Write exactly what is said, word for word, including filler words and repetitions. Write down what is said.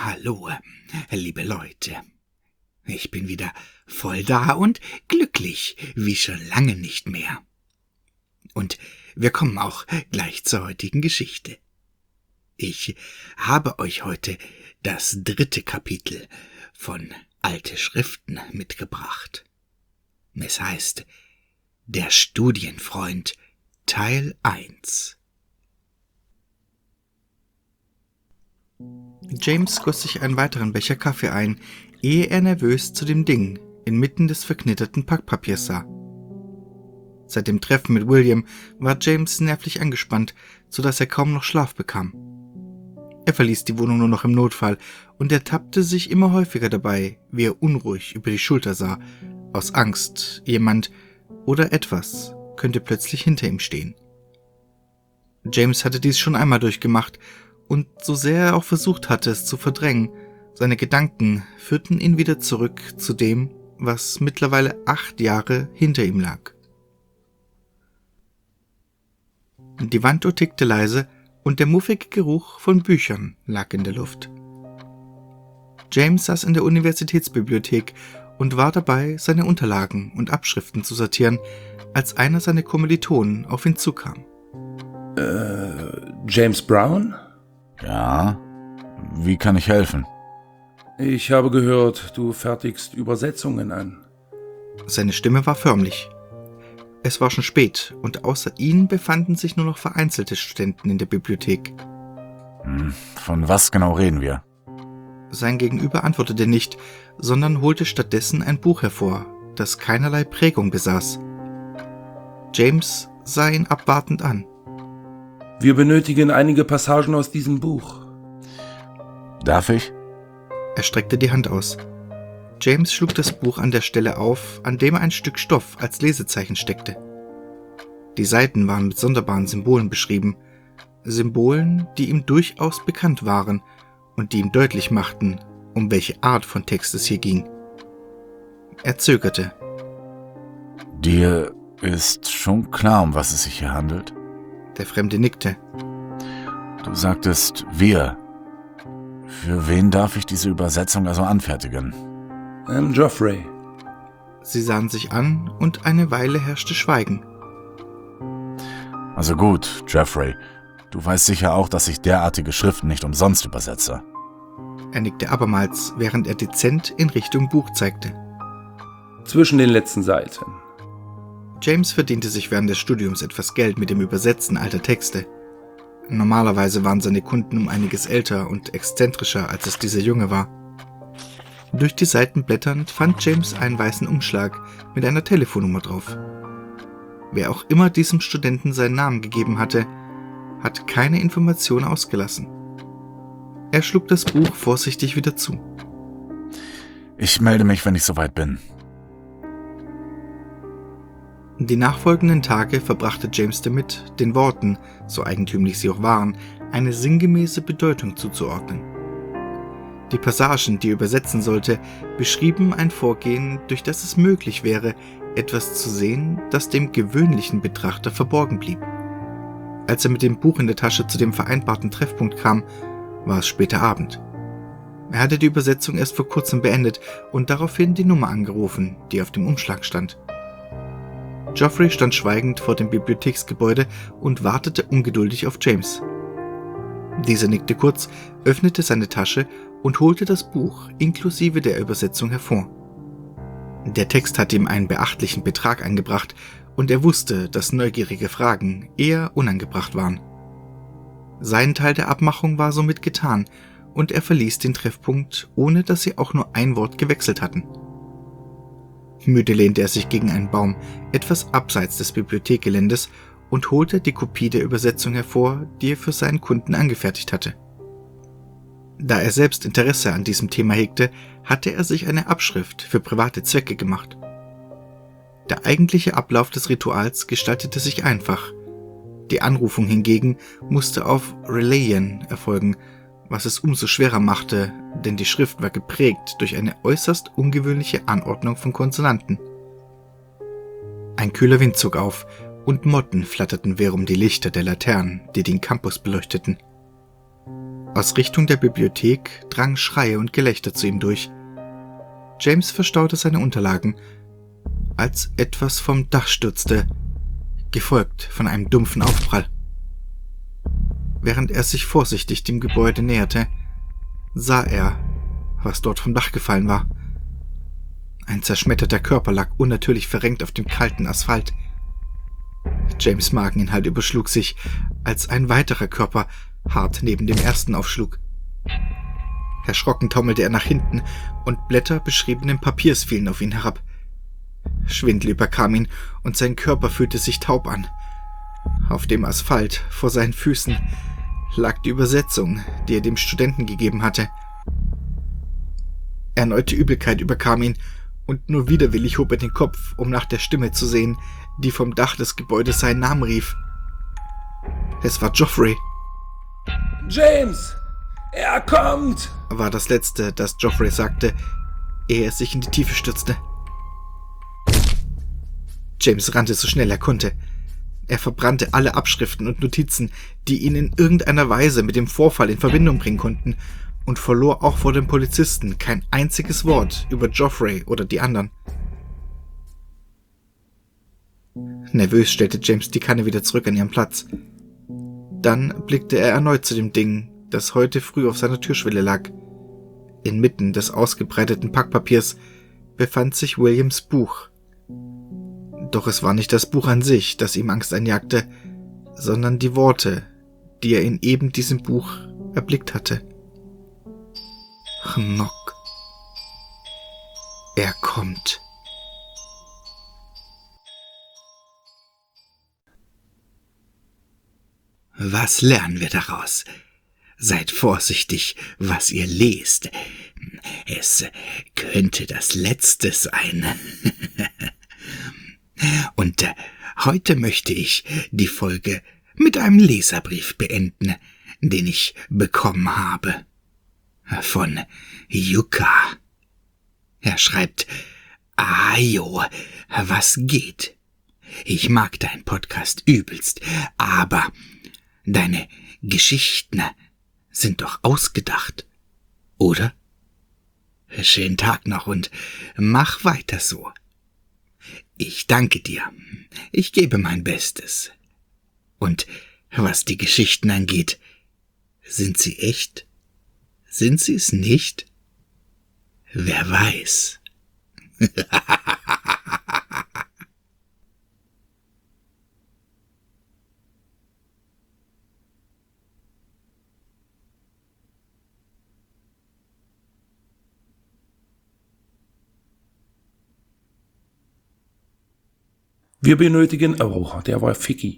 Hallo, liebe Leute. Ich bin wieder voll da und glücklich, wie schon lange nicht mehr. Und wir kommen auch gleich zur heutigen Geschichte. Ich habe euch heute das dritte Kapitel von Alte Schriften mitgebracht. Es heißt Der Studienfreund Teil eins. James goss sich einen weiteren Becher Kaffee ein, ehe er nervös zu dem Ding inmitten des verknitterten Packpapiers sah. Seit dem Treffen mit William war James nervlich angespannt, so dass er kaum noch Schlaf bekam. Er verließ die Wohnung nur noch im Notfall und ertappte sich immer häufiger dabei, wie er unruhig über die Schulter sah, aus Angst, jemand oder etwas könnte plötzlich hinter ihm stehen. James hatte dies schon einmal durchgemacht, und so sehr er auch versucht hatte, es zu verdrängen, seine Gedanken führten ihn wieder zurück zu dem, was mittlerweile acht Jahre hinter ihm lag. Die Wanduhr tickte leise und der muffige Geruch von Büchern lag in der Luft. James saß in der Universitätsbibliothek und war dabei, seine Unterlagen und Abschriften zu sortieren, als einer seiner Kommilitonen auf ihn zukam. Äh, James Brown? Ja, wie kann ich helfen? Ich habe gehört, du fertigst Übersetzungen an. Seine Stimme war förmlich. Es war schon spät und außer ihnen befanden sich nur noch vereinzelte Studenten in der Bibliothek. Hm, von was genau reden wir? Sein Gegenüber antwortete nicht, sondern holte stattdessen ein Buch hervor, das keinerlei Prägung besaß. James sah ihn abwartend an. Wir benötigen einige Passagen aus diesem Buch. Darf ich? Er streckte die Hand aus. James schlug das Buch an der Stelle auf, an dem ein Stück Stoff als Lesezeichen steckte. Die Seiten waren mit sonderbaren Symbolen beschrieben, Symbolen, die ihm durchaus bekannt waren und die ihm deutlich machten, um welche Art von Text es hier ging. Er zögerte. Dir ist schon klar, um was es sich hier handelt? Der Fremde nickte. Du sagtest wir. Für wen darf ich diese Übersetzung also anfertigen? Ähm, Geoffrey. Sie sahen sich an und eine Weile herrschte Schweigen. Also gut, Geoffrey. Du weißt sicher auch, dass ich derartige Schriften nicht umsonst übersetze. Er nickte abermals, während er dezent in Richtung Buch zeigte. Zwischen den letzten Seiten. James verdiente sich während des Studiums etwas Geld mit dem Übersetzen alter Texte. Normalerweise waren seine Kunden um einiges älter und exzentrischer, als es dieser Junge war. Durch die Seiten blätternd fand James einen weißen Umschlag mit einer Telefonnummer drauf. Wer auch immer diesem Studenten seinen Namen gegeben hatte, hat keine Information ausgelassen. Er schlug das Buch vorsichtig wieder zu. Ich melde mich, wenn ich soweit bin. Die nachfolgenden Tage verbrachte James damit, den Worten, so eigentümlich sie auch waren, eine sinngemäße Bedeutung zuzuordnen. Die Passagen, die er übersetzen sollte, beschrieben ein Vorgehen, durch das es möglich wäre, etwas zu sehen, das dem gewöhnlichen Betrachter verborgen blieb. Als er mit dem Buch in der Tasche zu dem vereinbarten Treffpunkt kam, war es später Abend. Er hatte die Übersetzung erst vor kurzem beendet und daraufhin die Nummer angerufen, die auf dem Umschlag stand. Geoffrey stand schweigend vor dem Bibliotheksgebäude und wartete ungeduldig auf James. Dieser nickte kurz, öffnete seine Tasche und holte das Buch inklusive der Übersetzung hervor. Der Text hatte ihm einen beachtlichen Betrag eingebracht und er wusste, dass neugierige Fragen eher unangebracht waren. Sein Teil der Abmachung war somit getan und er verließ den Treffpunkt, ohne dass sie auch nur ein Wort gewechselt hatten. Müde lehnte er sich gegen einen Baum, etwas abseits des Bibliothekgeländes, und holte die Kopie der Übersetzung hervor, die er für seinen Kunden angefertigt hatte. Da er selbst Interesse an diesem Thema hegte, hatte er sich eine Abschrift für private Zwecke gemacht. Der eigentliche Ablauf des Rituals gestaltete sich einfach. Die Anrufung hingegen musste auf Relayen erfolgen, was es umso schwerer machte, denn die Schrift war geprägt durch eine äußerst ungewöhnliche Anordnung von Konsonanten. Ein kühler Wind zog auf und Motten flatterten wirr um die Lichter der Laternen, die den Campus beleuchteten. Aus Richtung der Bibliothek drangen Schreie und Gelächter zu ihm durch. James verstaute seine Unterlagen, als etwas vom Dach stürzte, gefolgt von einem dumpfen Aufprall. Während er sich vorsichtig dem Gebäude näherte, sah er, was dort vom Dach gefallen war. Ein zerschmetterter Körper lag unnatürlich verrenkt auf dem kalten Asphalt. James' Mageninhalt überschlug sich, als ein weiterer Körper hart neben dem ersten aufschlug. Erschrocken taumelte er nach hinten und Blätter beschriebenen Papiers fielen auf ihn herab. Schwindel überkam ihn und sein Körper fühlte sich taub an. Auf dem Asphalt vor seinen Füßen lag die Übersetzung, die er dem Studenten gegeben hatte. Erneute Übelkeit überkam ihn und nur widerwillig hob er den Kopf, um nach der Stimme zu sehen, die vom Dach des Gebäudes seinen Namen rief. Es war Geoffrey. James! Er kommt! War das Letzte, das Geoffrey sagte, ehe er sich in die Tiefe stürzte. James rannte so schnell er konnte. Er verbrannte alle Abschriften und Notizen, die ihn in irgendeiner Weise mit dem Vorfall in Verbindung bringen konnten, und verlor auch vor den Polizisten kein einziges Wort über Geoffrey oder die anderen. Nervös stellte James die Kanne wieder zurück an ihren Platz. Dann blickte er erneut zu dem Ding, das heute früh auf seiner Türschwelle lag. Inmitten des ausgebreiteten Packpapiers befand sich Williams Buch. Doch es war nicht das Buch an sich, das ihm Angst einjagte, sondern die Worte, die er in eben diesem Buch erblickt hatte. Knock. Er kommt. Was lernen wir daraus? Seid vorsichtig, was ihr lest. Es könnte das Letzte sein. Und äh, heute möchte ich die Folge mit einem Leserbrief beenden, den ich bekommen habe. Von Yuka. Er schreibt: Ajo, was geht? Ich mag deinen Podcast übelst, aber deine Geschichten sind doch ausgedacht, oder? Schönen Tag noch und mach weiter so. Ich danke dir. Ich gebe mein Bestes. Und was die Geschichten angeht, sind sie echt? Sind sie es nicht? Wer weiß. Wir benötigen... Oh, der war Ficky.